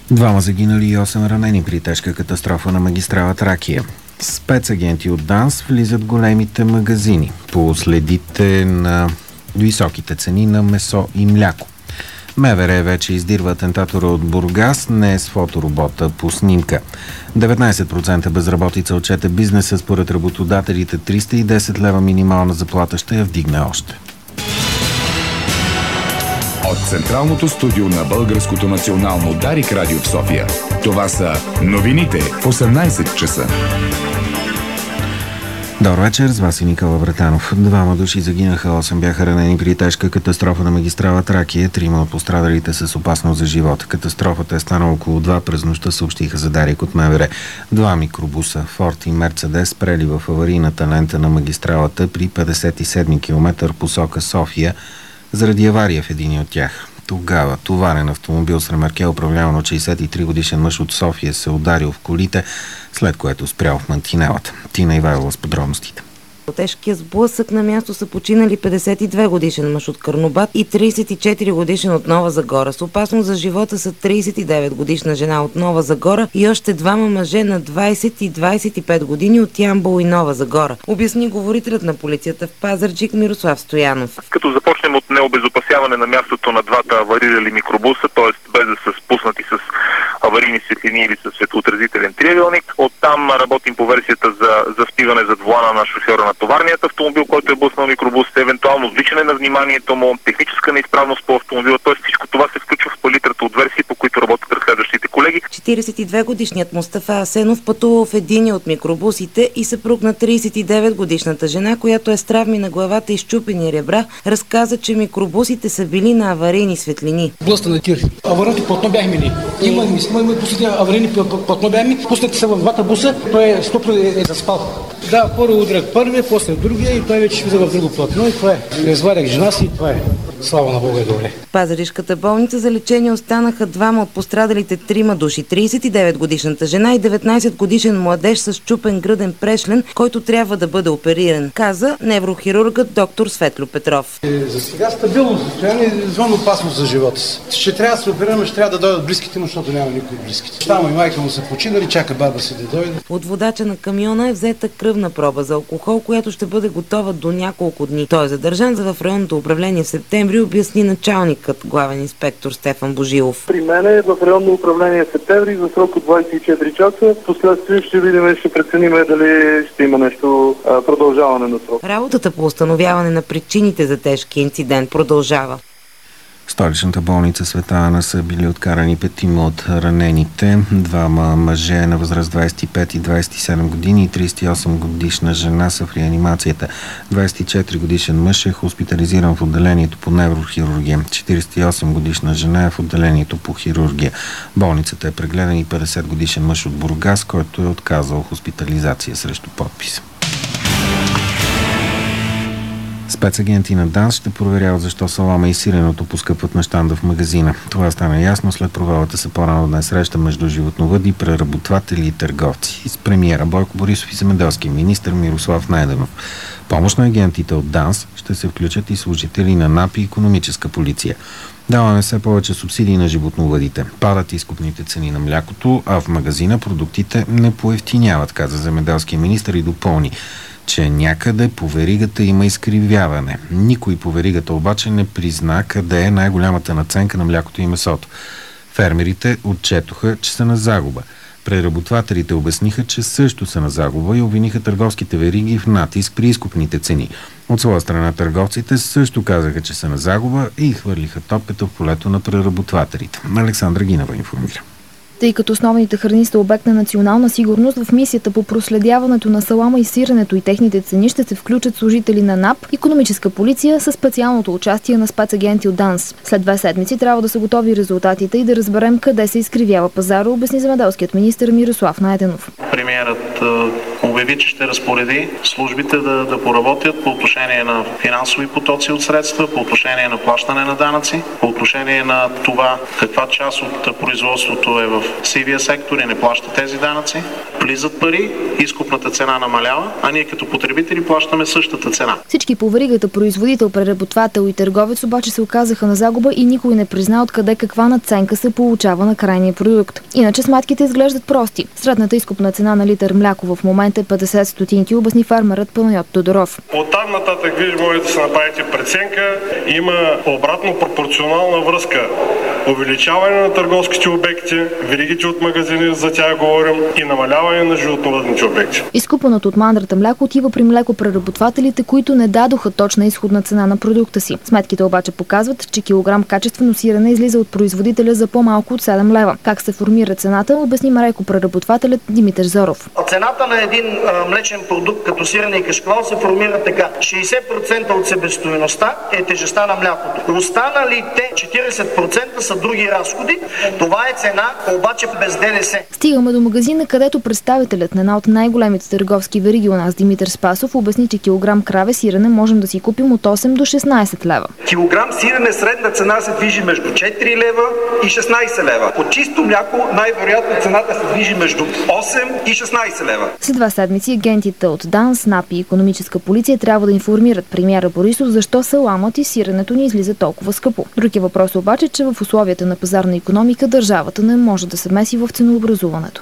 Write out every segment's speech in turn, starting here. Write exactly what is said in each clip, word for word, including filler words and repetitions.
Двама загинали и осем ранени при тежка катастрофа на магистрала Тракия. Спецагенти от ДАНС влизат в големите магазини по следите на високите цени на месо и мляко. МВР вече издирва атентатора от Бургас не с фоторобота по снимка. деветнайсет процента безработица отчете бизнеса, според работодателите триста и десет лева минимална заплата ще я вдигне още. От Централното студио на Българското национално Дарик радио в София. Това са новините в осемнайсет часа. Добър вечер, с вас и Никола Вратанов. Двама души загинаха, осем бяха ранени при тежка катастрофа на магистрала Тракия. Трима от пострадалите с опасност за живот. Катастрофата е станала около два през нощта, съобщиха за Дарик от МВР. Два микробуса, Форд и Мерцедес, спрели в аварийната лента на магистралата при петдесет и седми километър посока София заради авария в един от тях. Тогава товарен автомобил с ремарке, управляван от шейсет и три годишен мъж от София, се ударил в колите, след което спрял в мантинелата. Тина Ивайлова с подробностите. От тежкия сблъсък на място са починали петдесет и две годишен мъж от Карнобат и трийсет и четири годишен от Нова Загора. С опасност за живота са трийсет и девет годишна жена от Нова Загора и още двама мъже на двайсет и двайсет и пет години от Ямбол и Нова Загора, обясни говорителят на полицията в Пазарджик Мирослав Стоянов. Като започнем от необезопасяване на мястото на двата аварирали микробуса, т.е. без да са спуснати с аварийни светлини или с светоотразителен триъгълник. Оттам работим по версията за заспиване зад волана на шофьора на товарният автомобил, който е блъснал микробус, евентуално отвличане на вниманието му, техническа неизправност по автомобила, т.е. всичко това се включва в палитрата от версии, по които работят разследващите колеги. четирийсет и две годишният Мустафа Асенов пътува в един от микробусите и съпруг на трийсет и девет годишната жена, която е с травми на главата и счупени ребра, разказа, че микробусите са били на аварийни светлини. Блъста на тир. Аварийното платно бяхме ли? Имаме, имаме пуснати аварийни платно бяхме, пуснати са в двата буса, той е стопно е, е заспал. Да, първо удрях първия, после другия и той вече влиза в друго платно и това е. Извадях жена си и това е. Слава на Бога е добре. В Пазаришката болница за лечение останаха двама от пострадалите трима души. трийсет и девет годишната жена и деветнайсет годишен младеж с счупен гръден прешлен, който трябва да бъде опериран, каза неврохирургът доктор Светло Петров. Е, за сега стабилно състояние, извън опасност за живота си. Ще трябва да се оперираме, ще трябва да дойдат близките му, защото няма никой близките. Щама и майка му са починали, чака баба си да дойде. От водача на камиона е взета кръвна проба за алкохол, която ще бъде готова до няколко дни. Той е задържан за в районното управление в септември, обясни началникът, главен инспектор Стефан Божилов. При мен е в районно управление в септември за срок от двайсет и четири часа. Впоследствие ще видим, ще преценим дали ще има нещо а, продължаване на срок. Работата по установяване на причините за тежки инцидент продължава. В столичната болница Света Ана са били откарани петима от ранените. Двама мъже на възраст двайсет и пет и двайсет и седем години и трийсет и осем годишна жена са в реанимацията. двайсет и четири годишен мъж е хоспитализиран в отделението по неврохирургия. четирийсет и осем годишна жена е в отделението по хирургия. Болницата е прегледан и петдесет годишен мъж от Бургас, който е отказал хоспитализация срещу подпис. Спецагенти на ДАНС ще проверяват защо салама и сиреното поскъпват на щанда в магазина. Това стана ясно след провалата се по-рано днес среща между животновъди, преработватели и търговци. С премиера Бойко Борисов и земеделския министър Мирослав Найденов. Помощ на агентите от ДАНС ще се включат и служители на НАП и икономическа полиция. Даваме все повече субсидии на животновъдите. Падат изкупните цени на млякото, а в магазина продуктите не поевтиняват, каза земеделския министър и допълни, че някъде по веригата има изкривяване. Никой по веригата обаче не призна къде е най-голямата надценка на млякото и месото. Фермерите отчетоха, че са на загуба. Преработвателите обясниха, че също са на загуба и обвиниха търговските вериги в натиск при изкупните цени. От своя страна търговците също казаха, че са на загуба и хвърлиха топката в полето на преработвателите. Александра Гинева информира. Тъй като основните храни са обект на национална сигурност, в мисията по проследяването на салама и сиренето и техните цени ще се включат служители на НАП, икономическа полиция със специалното участие на спецагенти от ДАНС. След две седмици трябва да са готови резултатите и да разберем къде се изкривява пазара, обясни земеделският министър Мирослав Найденов. Премиерът обяви, че ще разпореди службите да, да поработят по отношение на финансови потоци от средства, по отношение на плащане на данъци, по отношение на това каква част от производството е в сивия сектор и не плаща тези данъци. Влизат пари, изкупната цена намалява, а ние като потребители плащаме същата цена. Всички по веригата производител, преработвател и търговец обаче се оказаха на загуба и никой не призна откъде каква надценка се получава на крайния продукт. Иначе сметките изглеждат прости. Средната изкупна цена на литър мляко в момента е петдесет стотинки, обясни фермерът Панайот Тодоров. Оттам нататък вие можете да се направите преценка. Има обратно пропорционална връзка. Увеличаване на търговските обекти, веригите от магазини, за тях говорим, и намаляване на животновъдните обекти. Изкупаното от мандрата мляко отива при млекопреработвателите, които не дадоха точна изходна цена на продукта си. Сметките обаче показват, че килограм качествено сирене излиза от производителя за по-малко от седем лева. Как се формира цената, обясни млекопреработвателят Димитър Зоров. Цената на един а, млечен продукт като сирене и кашкавал се формира така. шейсет процента от себестойността е тежестта на млякото. Останалите четирийсет процента са други разходи. Това е цена, обаче без ДДС. Стигаме до магазина, където представителят на една от най-големите търговски вериги у нас, Димитър Спасов, обясни, че килограм краве сирене можем да си купим от осем до шестнайсет лева. Килограм сирене средна цена се движи между четири лева и шестнайсет лева. От чисто мляко най-вероятно цената се движи между осем и шестнайсет лева. След два седмици агентите от ДАНС, НАП и Икономическа полиция трябва да информират премиера Борисов защо саламът и сиренето ни излиза толкова скъпо. Други въпрос обаче, че в условията на пазарна икономика държавата не може да се меси в ценообразуването.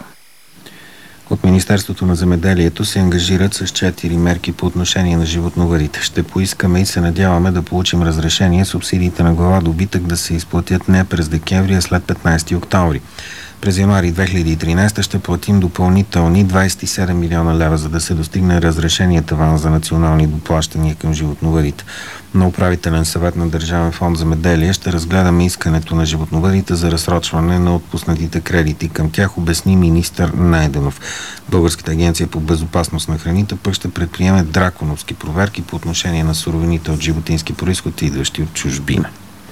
От Министерството на земеделието се ангажират с четири мерки по отношение на животновъдите. Ще поискаме и се надяваме да получим разрешение субсидиите на глава добитък да се изплатят не през декември, а след петнайсети октомври. През януари две хиляди и тринайсета ще платим допълнителни двайсет и седем милиона лева, за да се достигне разрешение таван за национални доплащания към животновъдите. На управителен съвет на Държавен фонд земеделие ще разгледаме искането на животновъдите за разсрочване на отпуснатите кредити към тях, обясни министър Найденов. Българската агенция по безопасност на храните пък ще предприеме драконовски проверки по отношение на суровините от животински произход, идващи от чужбина.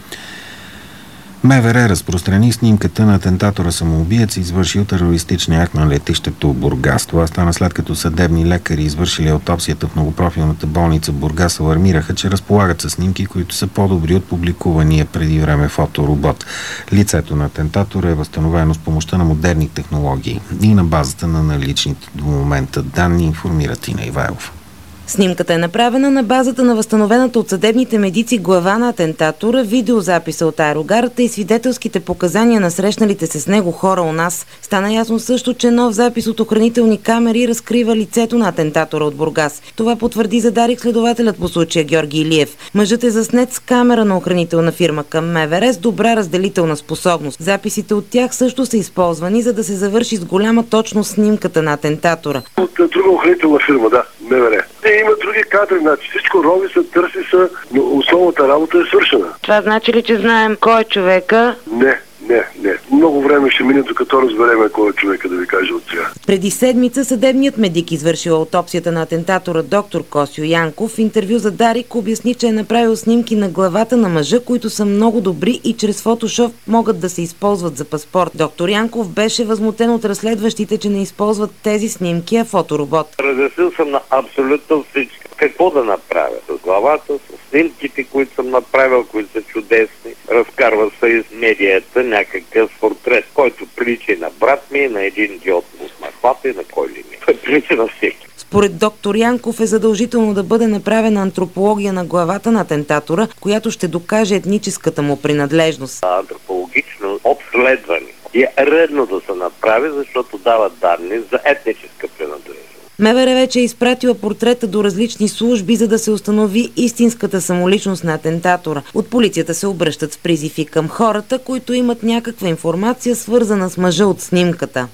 МВР разпространи снимката на атентатора самоубиец, извършил терористичния акт на летището Бургас. Това стана след като съдебни лекари, извършили аутопсията в многопрофилната болница Бургас, алармираха, че разполагат със снимки, които са по-добри от публикувания преди време фоторобот. Лицето на атентатора е възстановено с помощта на модерни технологии и на базата на наличните до момента данни, информира Тина Ивайлов. Снимката е направена на базата на възстановената от съдебните медици глава на атентатора, видеозаписа от аерогарата и свидетелските показания на срещналите се с него хора у нас. Стана ясно също, че нов запис от охранителни камери разкрива лицето на атентатора от Бургас. Това потвърди за Дарик следователят по случая Георги Илиев. Мъжът е заснет с камера на охранителна фирма към МВР с добра разделителна способност. Записите от тях също са използвани, за да се завърши с голяма точност снимката на атентатора. От друга охранителна фирма, да, МВР. Има други кадри, значи всичко рови се, търси се, но основната работа е свършена. Това значи ли, че знаем кой е човека? Не, не, не. Много време ще мине, докато разбереме кой е човека, да ви кажа от сега. Преди седмица съдебният медик, извършил аутопсията на атентатора доктор Косио Янков, в интервю за Дарик обясни, че е направил снимки на главата на мъжа, които са много добри и чрез фотошоп могат да се използват за паспорт. Доктор Янков беше възмутен от разследващите, че не използват тези снимки, а фоторобот. Разяснил съм на абсолютно всички какво да направя с главата, с снимките, които съм направил, които са чудесни. Разкарва се из медията някакъв портрет, който прилича на брат ми, на един идиот му смахвата и на кой ли ми. Той прилича на всеки. Според доктор Янков е задължително да бъде направена антропология на главата на атентатора, която ще докаже етническата му принадлежност. Антропологично обследване е редно да се направи, защото дава данни за етническа принадлежност. МВР вече е изпратила портрета до различни служби, за да се установи истинската самоличност на атентатора. От полицията се обръщат с призиви към хората, които имат някаква информация, свързана с мъжа от снимката.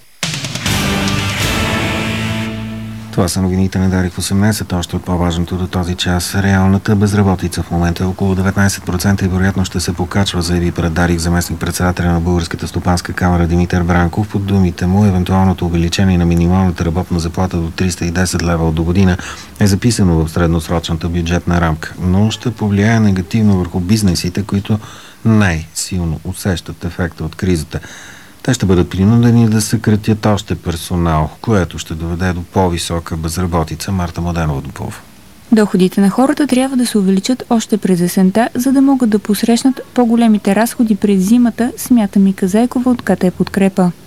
Това са новините на Дарик осемнайсет. Още от по-важното до този час. Реалната безработица в момента е около деветнайсет процента и вероятно ще се покачва, заяви пред Дарик заместник-председателя на Българската стопанска камара Димитър Бранков. Под думите му, евентуалното увеличение на минималната работна заплата до триста и десет лева от до година е записано в средносрочната бюджетна рамка, но ще повлияе негативно върху бизнесите, които най-силно усещат ефекта от кризата. Те ще бъдат принудени да съкратят още персонал, което ще доведе до по-висока безработица. Марта Младенова допълва. Доходите на хората трябва да се увеличат още през есента, за да могат да посрещнат по-големите разходи през зимата, смята Мика Зайкова от КТ Подкрепа.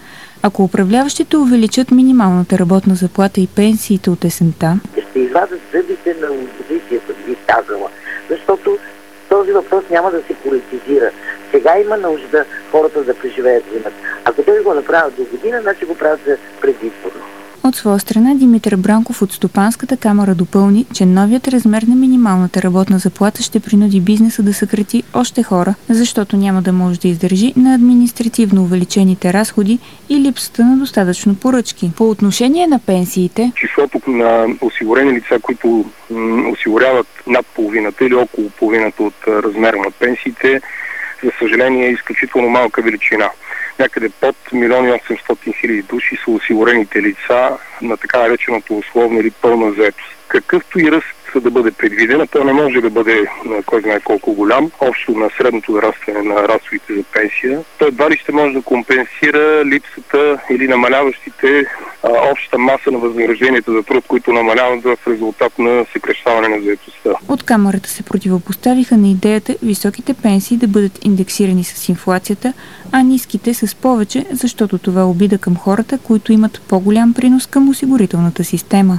Ако управляващите увеличат минималната работна заплата и пенсиите от есента, ще извадят зъбите на опозицията, би казала, защото този въпрос няма да се политизира. Сега има нужда хората да преживеят зимата. Ако те го направят до година, значи го правят за предизборно. От своя страна Димитър Бранков от Стопанската камара допълни, че новият размер на минималната работна заплата ще принуди бизнеса да съкрати още хора, защото няма да може да издържи на административно увеличените разходи и липсата на достатъчно поръчки. По отношение на пенсиите, числото на осигурени лица, които м, осигуряват над половината или около половината от размера на пенсиите, за съжаление е изключително малка величина. Някъде под милион и осемстотин хиляди души са осигурените лица на така нареченото условно или пълна заетост. Какъвто и ръст да бъде предвидена, то не може да бъде кой знае колко голям, общо на средното нарастване на разходите за пенсия. Той едва ли ще може да компенсира липсата или намаляващите а, общата маса на възнагражденията за труд, които намаляват в резултат на съкращаване на заетостта. От камарата се противопоставиха на идеята високите пенсии да бъдат индексирани с инфлацията, а ниските с повече, защото това е обида към хората, които имат по-голям принос към осигурителната система.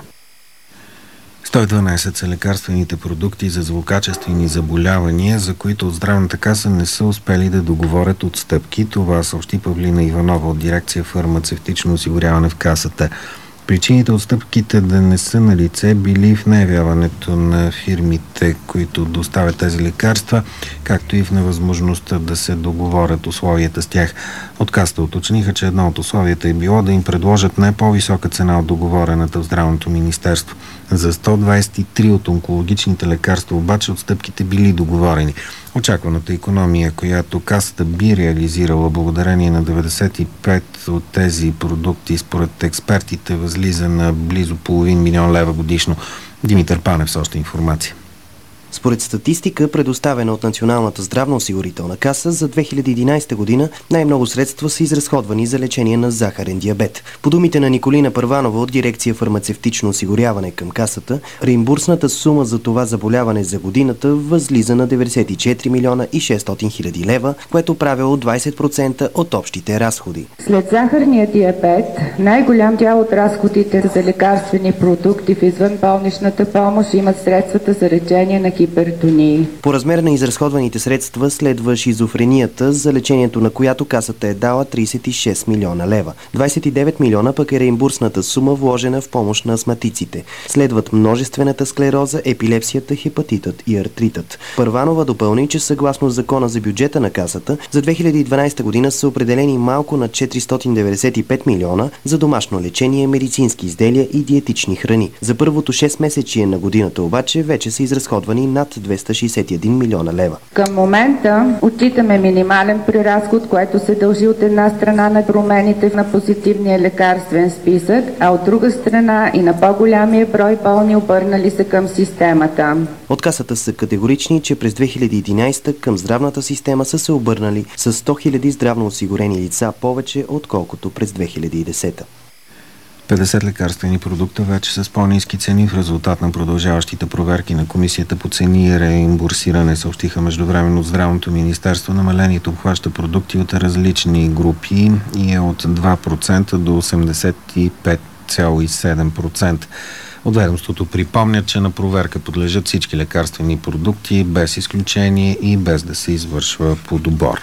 сто и дванадесет са лекарствените продукти за злокачествени заболявания, за които от Здравната каса не са успели да договорят отстъпки. Това съобщи Павлина Иванова от дирекция фармацевтично осигуряване в касата. Причините отстъпките да не са на лице били в неявяването на фирмите, които доставят тези лекарства, както и в невъзможността да се договорят условията с тях. От касата уточниха, че едно от условията е било да им предложат не по-висока цена от договорената в Здравното министерство. За сто двадесет и три от онкологичните лекарства обаче отстъпките били договорени. Очакваната икономия, която касата би реализирала благодарение на деветдесет и пет от тези продукти, според експертите, възлиза на близо половин милион лева годишно. Димитър Панев с още информация. Според статистика, предоставена от Националната здравноосигурителна каса, за две хиляди и единадесета година най-много средства са изразходвани за лечение на захарен диабет. По думите на Николина Първанова от дирекция фармацевтично осигуряване към касата, реимбурсната сума за това заболяване за годината възлиза на деветдесет и четири милиона и шестстотин хиляди лева, което правило двадесет процента от общите разходи. След захарния диабет, най-голям дял от разходите за лекарствени продукти в извънболничната помощ имат средствата за лечение на хипертонии. По размер на изразходваните средства следва шизофренията, за лечението на която касата е дала тридесет и шест милиона лева. двадесет и девет милиона пък е реимбурсната сума, вложена в помощ на астматиците. Следват множествената склероза, епилепсията, хепатитът и артритът. Първанова допълни, че съгласно закона за бюджета на касата, за две хиляди и дванадесета година са определени малко над четиристотин деветдесет и пет милиона за домашно лечение, медицински изделия и диетични храни. За първото шест месечие на годината обаче вече са изразходвани над двеста шестдесет и един милиона лева. Към момента отчитаме минимален преразход, което се дължи от една страна на промените на позитивния лекарствен списък, а от друга страна и на по-голямия брой болни, обърнали се към системата. От касата са категорични, че през две хиляди и единадесета към здравната система са се обърнали с сто хиляди здравно осигурени лица повече, отколкото през две хиляди и десета. петдесет лекарствени продукта вече са с по-ниски цени в резултат на продължаващите проверки на Комисията по цени и реимбурсиране, съобщиха междувременно от Здравното министерство. Намалението обхваща продукти от различни групи и е от два процента до осемдесет и пет цяло и седем процента. От ведомството припомнят, че на проверка подлежат всички лекарствени продукти, без изключение и без да се извършва подбор.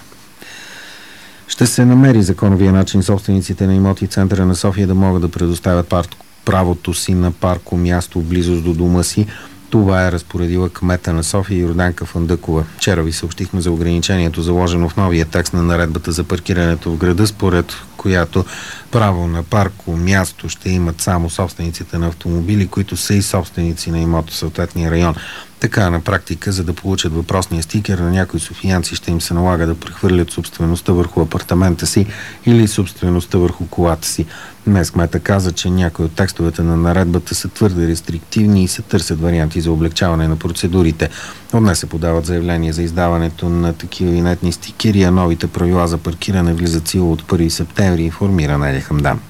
Ще се намери законовия начин собствениците на имоти в центъра на София да могат да предоставят правото си на парко място в близост до дома си. Това е разпоредила кмета на София Йорданка Фандъкова. Вчера ви съобщихме за ограничението, заложено в новия текст на наредбата за паркирането в града, според която право на парко място ще имат само собствениците на автомобили, които са и собственици на имота в съответния район. Така, на практика, за да получат въпросния стикер, на някои софиянци ще им се налага да прехвърлят собствеността върху апартамента си или собствеността върху колата си. Днес кмета каза, че някои от текстовете на наредбата са твърде рестриктивни и се търсят варианти за облегчаване на процедурите. От днес се подават заявления за издаването на такива винетни стикери, а новите правила за паркиране влизат сила от първи септември, информира Неля Хамдан.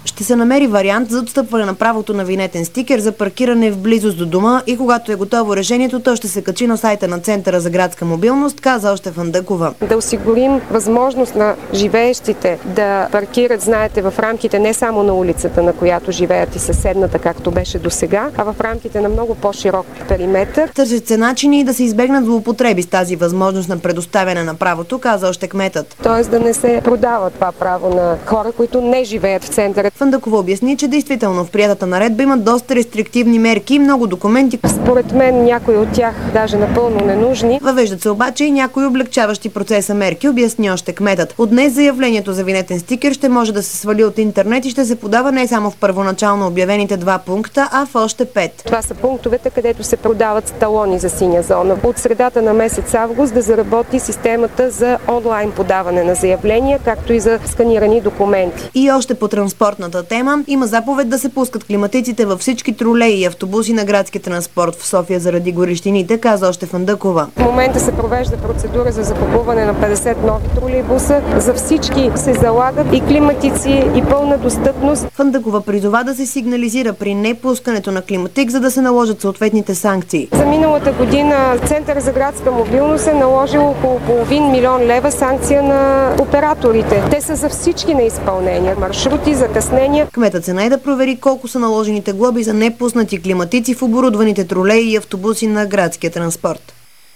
Ще се намери вариант за отстъпване на правото на винетен стикер за паркиране в близост до дома и когато е готово решението, то ще се качи на сайта на Центъра за градска мобилност, каза още Фандъкова. Да осигурим възможност на живеещите да паркират, знаете, в рамките не само на улицата, на която живеят и съседната, както беше досега, а в рамките на много по-широк периметър. Търсят се начини да се избегнат злоупотреби с тази възможност на предоставяне на правото, каза още кметът. Тоест да не се продава това право на хора, които не живеят в центъра. Фандъкова обясни, че действително в приятата наредба има доста рестриктивни мерки и много документи. Според мен някои от тях даже напълно ненужни. Въвеждат се обаче и някои облегчаващи процеса мерки, обясни още кметът. От днес заявлението за винетен стикер ще може да се свали от интернет и ще се подава не само в първоначално обявените два пункта, а в още пет. Това са пунктовете, където се продават талони за синя зона. От средата на месец август да заработи системата за онлайн подаване на заявления, както и за сканирани документи. И още по транспортната тема има заповед да се пускат климатиците във всички тролеи и автобуси на градския транспорт в София заради горещините, каза още Фандъкова. В момента се провежда процедура за закупуване на петдесет нови тролейбуса. За всички се залагат и климатици, и пълна достъпност. Фандъкова призова да се сигнализира при непускането на климатик, за да се наложат съответните санкции. За миналата година Център за градска мобилност е наложил около половин милион лева санкция на операторите. Те са за всички неизпълнения, маршрути, закъснения. Кметът се най-да провери колко са наложените глоби за непуснати климатици в оборудваните тролеи и автобуси на градския транспорт.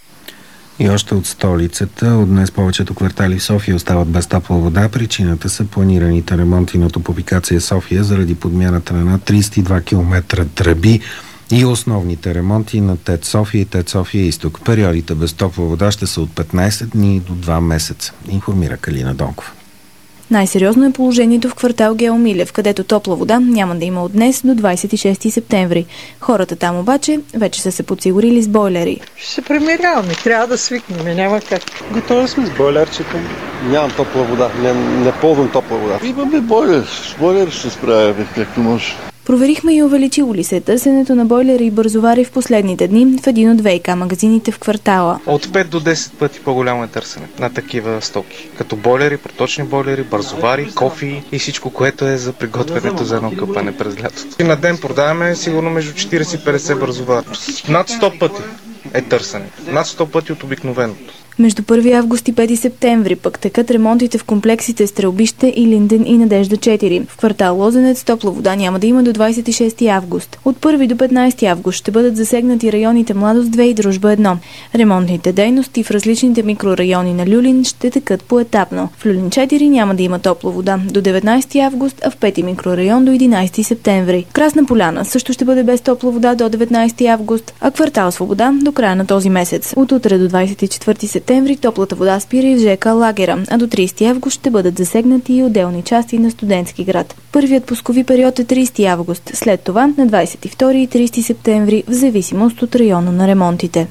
И още от столицата, от днес повечето квартали в София остават без топла вода. Причината са планираните ремонти на Топлофикация София заради подмяната на над тридесет и два километра тръби и основните ремонти на ТЕЦ София и ТЕЦ София Изток. Периодите без топла вода ще са от петнайсет дни до два месеца, информира Калина Донкова. Най-сериозно е положението в квартал Геомилев, където топла вода няма да има от днес до двайсет и шести септември. Хората там обаче вече са се подсигурили с бойлери. Ще се премиряваме, трябва да свикнем, няма как. Готови сме с бойлерчето. Нямам топла вода, не, не ползвам топла вода. Имаме бойлер, с бойлер ще справяме както може. Проверихме и увеличило ли се търсенето на бойлери и бързовари в последните дни в един от ВиК магазините в квартала. От пет до десет пъти по-голямо е търсене на такива стоки. Като бойлери, проточни бойлери, бързовари, кофи и всичко, което е за приготвянето за едно къпане през лятото. На ден продаваме сигурно между четирийсет и петдесет бързовари. Над сто пъти е търсене. Над сто пъти от обикновеното. Между първи август и пети септември пък текат ремонтите в комплексите Стрелбище, Илинден и Надежда четири. В квартал Лозенец топла вода няма да има до двайсет и шести август. От първи до петнайсети август ще бъдат засегнати районите Младост две и Дружба едно. Ремонтните дейности в различните микрорайони на Люлин ще текат поетапно. В Люлин четири няма да има топла вода до деветнайсети август, а в пети микрорайон до единайсети септември. Красна поляна също ще бъде без топла вода до деветнайсети август, а квартал Свобода до края на този месец. От утре до двайсет и четвърти септември топлата вода спира и в ЖК Лагера, а до трийсети август ще бъдат засегнати и отделни части на Студентски град. Първият пускови период е трийсети август, след това на двайсет и втори и трийсети септември в зависимост от района на ремонтите.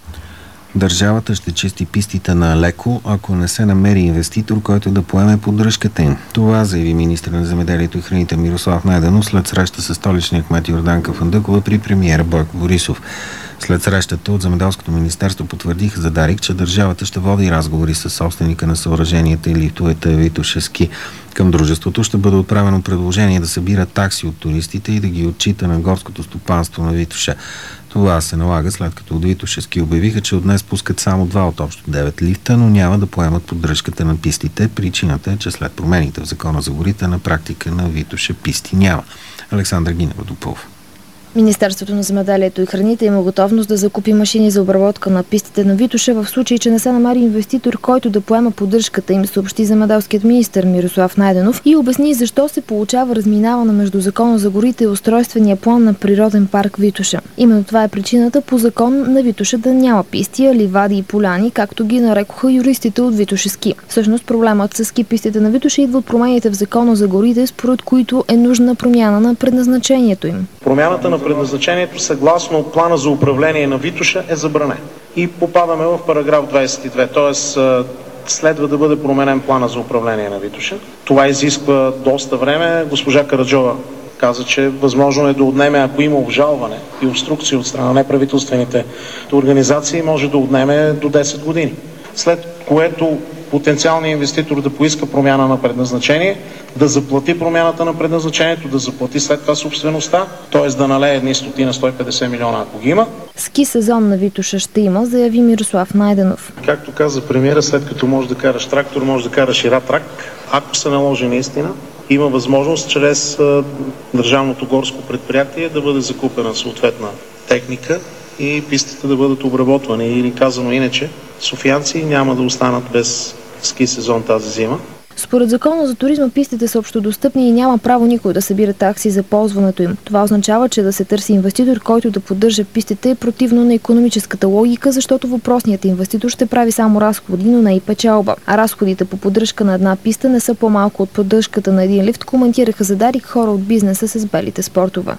Държавата ще чисти пистите на Леко, ако не се намери инвеститор, който да поеме поддръжката им. Това заяви министър на земеделието и храните Мирослав Найденов след среща с столичния кмет Йорданка Фандъкова при премиера Бойко Борисов. След срещата от Земеделското министерство потвърдиха за Дарик, че държавата ще води разговори с собственика на съоръженията и лифтовете Витоша Ски. Към дружеството ще бъде отправено предложение да събира такси от туристите и да ги отчита на горското стопанство на Витоша. Това се налага след като от Витоша Ски обявиха, че от днес пускат само два от общо девет лифта, но няма да поемат поддръжката на пистите. Причината е, че след промените в Закона за горите на практика на Витоша писти няма. Александър Гинева допълва. Министерството на земеделието и храните има готовност да закупи машини за обработка на пистите на Витоша в случай, че не се намери инвеститор, който да поема поддръжката им, съобщи земеделският министър Мирослав Найденов и обясни защо се получава разминаване между Закона за горите и устройствения план на природен парк Витоша. Именно това е причината по закон на Витоша да няма писти, ливади и поляни, както ги нарекоха юристите от Витоша Ски. Всъщност проблемът с ски пистите на Витоша идва от промените в Закона за горите, според които е нужна промяна на предназначението им. Промяната на предназначението съгласно плана за управление на Витоша е забранен. И попадаме в параграф двайсет и две, т.е. следва да бъде променен плана за управление на Витоша. Това изисква доста време. Госпожа Караджова каза, че възможно е да отнеме, ако има обжалване и обструкции от страна на неправителствените организации, може да отнеме до десет години. след което потенциалният инвеститор да поиска промяна на предназначение, да заплати промяната на предназначението, да заплати след това собствеността, т.е. да налее едни стотина сто и петдесет милиона, ако ги има. Ски сезон на Витоша ще има, заяви Мирослав Найденов. Както каза премиера, след като можеш да караш трактор, можеш да караш и ратрак. Ако се наложи наистина, има възможност чрез Държавното горско предприятие да бъде закупена съответна техника и пистите да бъдат обработвани. Или казано иначе, софиянци няма да останат без ски сезон тази зима. Според закона за туризма пистите са общодостъпни и няма право никой да събира такси за ползването им. Това означава, че да се търси инвеститор, който да поддържа пистите, е противно на икономическата логика, защото въпросният инвеститор ще прави само разходи, но не и печалба. А разходите по поддръжка на една писта не са по-малко от поддръжката на един лифт, коментираха за Дарик хора от бизнеса с белите спортове.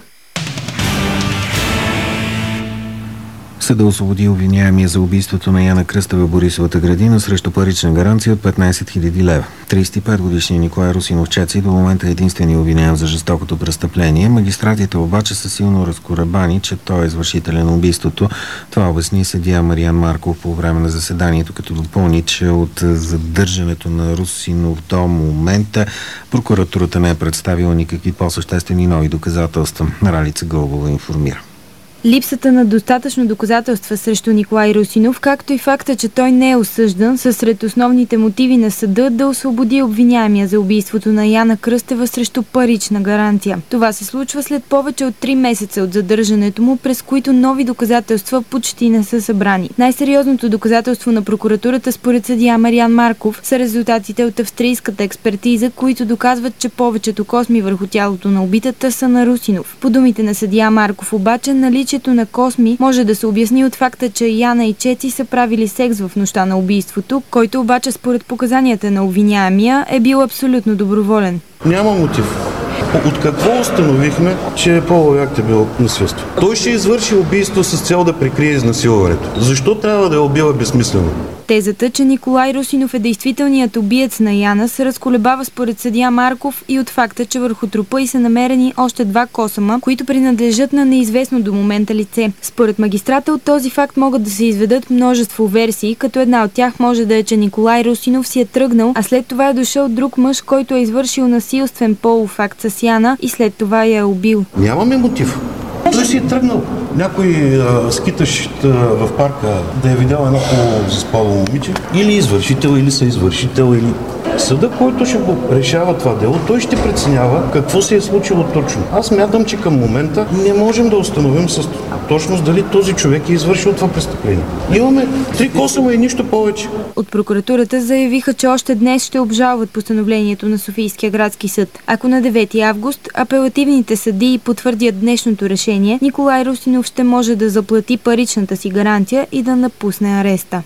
Съда освободи обвиняемия за убийството на Яна Кръстева Борисовата градина срещу парична гаранция от петнайсет хиляди лева. трийсет и пет годишният Николай Русинов Чеци до момента е единственият обвиняем за жестокото престъпление. Магистратите обаче са силно разкорабани, че той е извършителен на убийството. Това обясни съдия Мариан Марков по време на заседанието, като допълни, че от задържането на Русинов до момента прокуратурата не е представила никакви по-съществени нови доказателства. Ралица Гълбова информира. Липсата на достатъчно доказателства срещу Николай Русинов, както и факта, че той не е осъждан, са сред основните мотиви на съда да освободи обвиняемия за убийството на Яна Кръстева срещу парична гаранция. Това се случва след повече от три месеца от задържането му, през които нови доказателства почти не са събрани. Най-сериозното доказателство на прокуратурата според съдия Мариан Марков са резултатите от австрийската експертиза, които доказват, че повечето косми върху тялото на убитата са на Русинов. По думите на съдия Марков обаче, наличието на косми може да се обясни от факта, че Яна и Чеци са правили секс в нощта на убийството, който обаче според показанията на обвиняемия е бил абсолютно доброволен. Няма мотив. От какво установихме, че половият акт е бил насилство? Той ще извърши убийство с цел да прикрие изнасилването. Защо трябва да я убива безсмислено? Тезата, че Николай Русинов е действителният убиец на Яна, се разколебава според съдия Марков и от факта, че върху трупа й са намерени още два косъма, които принадлежат на неизвестно до момента лице. Според магистрата от този факт могат да се изведат множество версии, като една от тях може да е, че Николай Русинов си е тръгнал, а след това е дошъл друг мъж, който е извършил насилствен полов акт с Яна и след това я е убил. Нямаме мотив. Той си е тръгнал. Някой а, скитащ а, в парка да е видял едно по-заспало момиче, или извършител, или съизвършител, или... Съда, който ще го решава това дело, той ще преценява какво се е случило точно. Аз смятам, че към момента не можем да установим с точност дали този човек е извършил това престъпление. Имаме три косъма и нищо повече. От прокуратурата заявиха, че още днес ще обжалват постановлението на Софийския градски съд. Ако на девети август апелативните съдии потвърдят днешното решение, Николай Русинов ще може да заплати паричната си гаранция и да напусне ареста.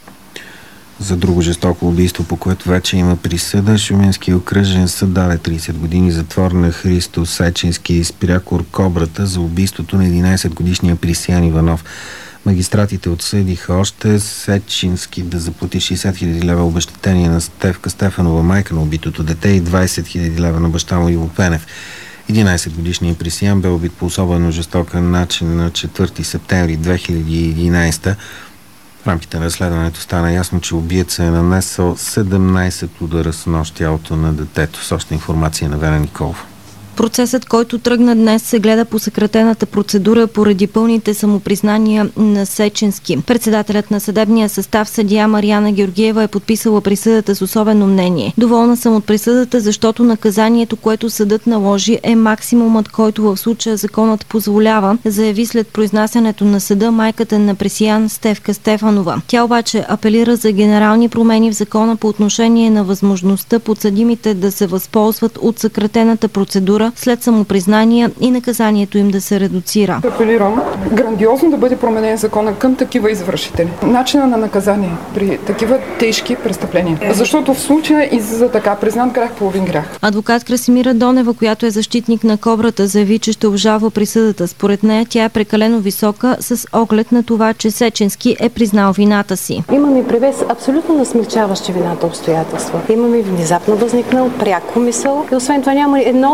За друго жестоко убийство, по което вече има присъда, Шуменския окръжен съд даде трийсет години затвор на Христо Сеченски и Спирякор Кобрата за убийството на единайсетгодишния Присиян Иванов. Магистратите отсъдиха още Сеченски да заплати шейсет хиляди лева обезщетение на Стефка Стефанова, майка на убитото дете, и двайсет хиляди лева на баща му Иво Пенев. единайсетгодишният Присиян бе убит по особено жестокан начин на четвърти септември две хиляди и единайсета. В рамките на разследването стана ясно, че убиеца е нанесъл седемнайсет удара с нож тялото на детето. С още информация на Вера Николова. Процесът, който тръгна днес, се гледа по съкратената процедура поради пълните самопризнания на Сеченски. Председателят на съдебния състав съдия Мариана Георгиева е подписала присъдата с особено мнение. Доволна съм от присъдата, защото наказанието, което съдът наложи, е максимумът, който в случая законът позволява, заяви след произнасянето на съда майката на Присиян Стефка Стефанова. Тя обаче апелира за генерални промени в закона по отношение на възможността подсъдимите да се възползват от съкратената процедура след самопризнания и наказанието им да се редуцира. Апелирам грандиозно да бъде променен закона към такива извършители. Начина на наказание при такива тежки престъпления. Защото в случая и за така признат грях, половин грях. Адвокат Красимира Донева, която е защитник на Кобрата, заяви, че ще обжалва присъдата. Според нея тя е прекалено висока с оглед на това, че Сеченски е признал вината си. Имаме превес абсолютно насмърчаващи вината обстоятелства. Имаме внезапно възникнал пряк умисъл и освен това няма едно отличаващо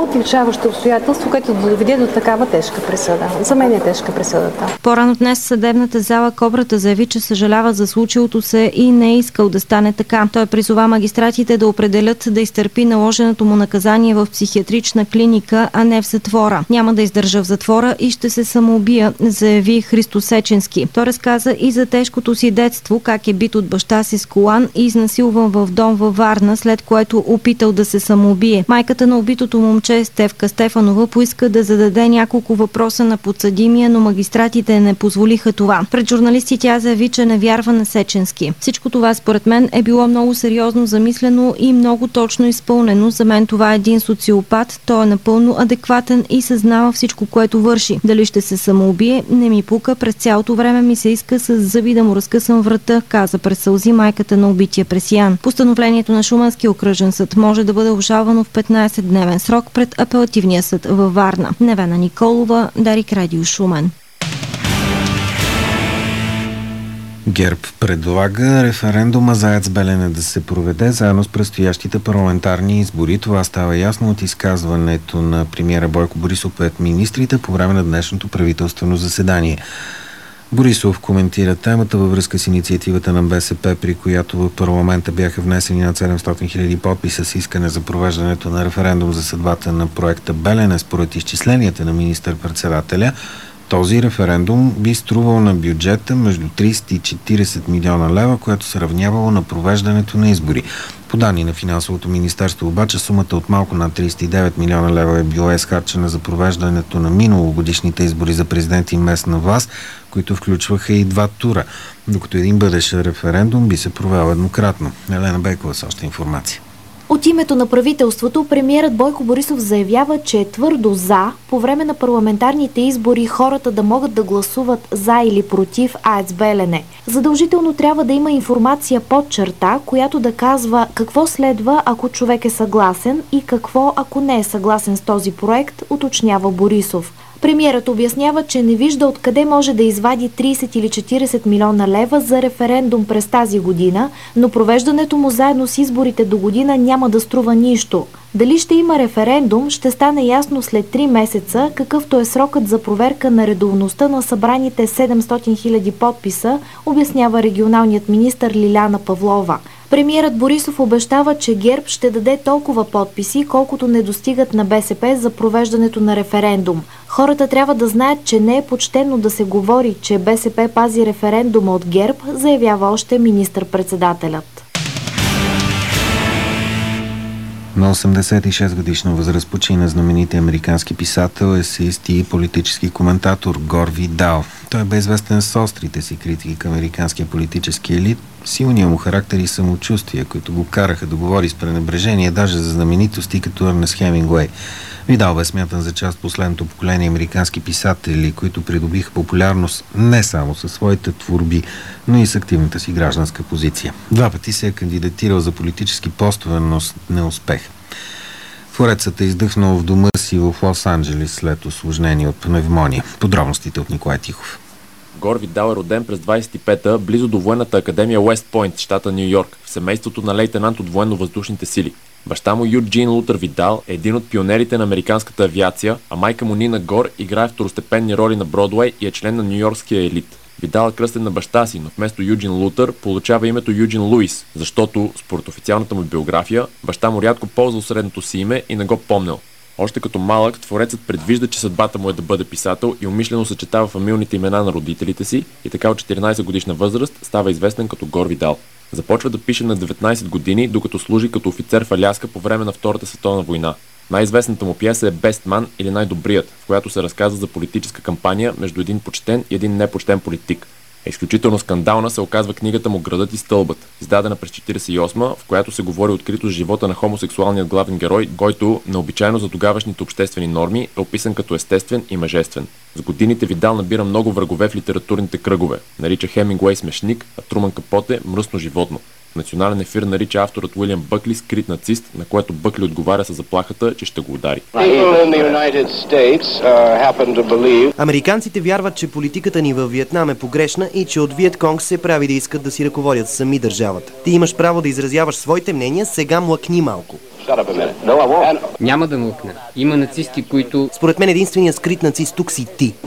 обосноваващо обстоятелство, което да доведе до такава тежка присъда. За мен е тежка присъдата. По-рано днес в съдебната зала Кобрата заяви, че съжалява за случилото се и не е искал да стане така. Той призова магистратите да определят да изтърпи наложеното му наказание в психиатрична клиника, а не в затвора. Няма да издържа в затвора и ще се самоубия, заяви Христо Сеченски. Той разказа и за тежкото си детство, как е бит от баща си с колан и изнасилван в дом във Варна, след което опитал да се самоубие. Майката на убитото момче, Стефка Стефанова, поиска да зададе няколко въпроса на подсъдимия, но магистратите не позволиха това. Пред журналисти тя заяви, че не вярва на Сеченски. Всичко това според мен е било много сериозно замислено и много точно изпълнено. За мен това е един социопат, той е напълно адекватен и съзнава всичко, което върши. Дали ще се самоубие, не ми пука, през цялото време ми се иска с зъби да му разкъсам врата, каза през сълзи майката на убития пресиян. Постановлението на Шуманския окръжен съд може да бъде обжалвано в петнайсетдневен срок пред апелативния съд във Варна. Невена Николова, Дарик Радио Шумен. ГЕРБ предлага референдума за АЕЦ Белене да се проведе заедно с предстоящите парламентарни избори. Това става ясно от изказването на премиера Бойко Борисов пред министрите по време на днешното правителствено заседание. Борисов коментира темата във връзка с инициативата на БСП, при която в парламента бяха внесени над седемстотин хиляди подписа с искане за провеждането на референдум за съдбата на проекта Белене. Според изчисленията на министър-председателя, този референдум би струвал на бюджета между трийсет и четирийсет милиона лева, което се равнявало на провеждането на избори. По данни на Финансовото министерство обаче сумата от малко над трийсет и девет милиона лева е била изхарчена за провеждането на миналогодишните избори за президент и местна власт, които включваха и два тура, докато един бъдещ референдум би се провел еднократно. Елена Бекова с още информация. От името на правителството, премиерът Бойко Борисов заявява, че е твърдо за по време на парламентарните избори хората да могат да гласуват за или против АЕЦ Белене. Задължително трябва да има информация под черта, която да казва какво следва, ако човек е съгласен и какво, ако не е съгласен с този проект, уточнява Борисов. Премиерът обяснява, че не вижда откъде може да извади трийсет или четирийсет милиона лева за референдум през тази година, но провеждането му заедно с изборите до година няма да струва нищо. Дали ще има референдум, ще стане ясно след три месеца, какъвто е срокът за проверка на редовността на събраните седемстотин хиляди подписа, обяснява регионалният министър Лиляна Павлова. Премиерът Борисов обещава, че ГЕРБ ще даде толкова подписи, колкото не достигат на БСП за провеждането на референдум. Хората трябва да знаят, че не е почтено да се говори, че БСП пази референдума от ГЕРБ, заявява още министър-председателят. На осемдесет и шест годишна възраст почина знаменития американски писател, есеист и политически коментатор Гор Видал. Той бе известен с острите си критики към американския политически елит, силния му характер и самочувствие, които го караха да говори с пренебрежение даже за знаменитости като Ернест Хемингуей. Видал бе смятан за част от последното поколение американски писатели, които придобиха популярност не само със своите творби, но и с активната си гражданска позиция. Два пъти се е кандидатирал за политически постове, но с неуспех. Творецът е издъхнал в дома си в Лос-Анджелис след усложнение от пневмония. Подробностите от Николай Тихов. Гор Видал е роден през двайсет и пета, близо до военната академия Уест Пойнт, щата Ню Йорк, в семейството на лейтенант от военно-въздушните сили. Баща му Юджин Лутър Видал е един от пионерите на американската авиация, а майка му Нина Гор играе второстепенни роли на Бродуей и е член на нюйоркския елит. Видал е кръстен на баща си, но вместо Юджин Лутър получава името Юджин Луис, защото, според официалната му биография, баща му рядко ползвал средното си име и не го помнил. Още като малък, творецът предвижда, че съдбата му е да бъде писател и умишлено съчетава фамилните имена на родителите си и така от четиринайсет годишна възраст става известен като Гор Видал. Започва да пише на деветнайсет години, докато служи като офицер в Аляска по време на Втората световна война. Най-известната му пиеса е Best Man или Най-добрият, в която се разказва за политическа кампания между един почтен и един непочтен политик. Изключително скандална се оказва книгата му Градът и стълбът, издадена през четирийсет и осма, в която се говори открито за живота на хомосексуалният главен герой, който, необичайно за тогавашните обществени норми, е описан като естествен и мъжествен. С годините Видал набира много врагове в литературните кръгове. Нарича Хемингуей смешник, а Труман Капоте мръсно животно. В национален ефир нарича авторът Уилям Бъкли скрит нацист, на което Бъкли отговаря с заплахата, че ще го удари. Американците вярват, че политиката ни във Виетнам е погрешна и че от Виетконг се прави да искат да си ръководят сами държавата. Ти имаш право да изразяваш своите мнения, сега млъкни малко. Няма да млъкна. Има нацисти, които... Според мен единственият скрит нацист тук си ти.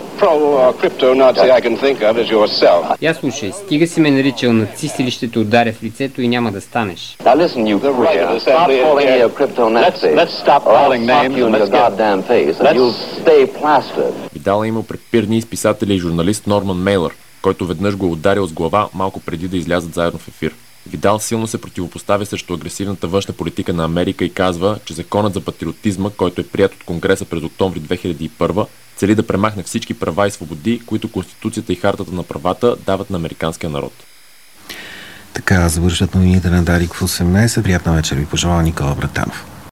Я слушай, стига си ме наричал нацист или ще те ударя в лицето и няма да станеш. Видал е имал предпирни с писателя и журналист Норман Мейлър, който веднъж го е ударил с глава малко преди да излязат заедно в ефир. Видал силно се противопоставя срещу агресивната външна политика на Америка и казва, че законът за патриотизма, който е прият от Конгреса през октомври две хиляди и първа, цели да премахне всички права и свободи, които Конституцията и Хартата на правата дават на американския народ. Така завършват новините на Дарик в осемнайсет. Приятна вечер ви пожелава Никола Братанов.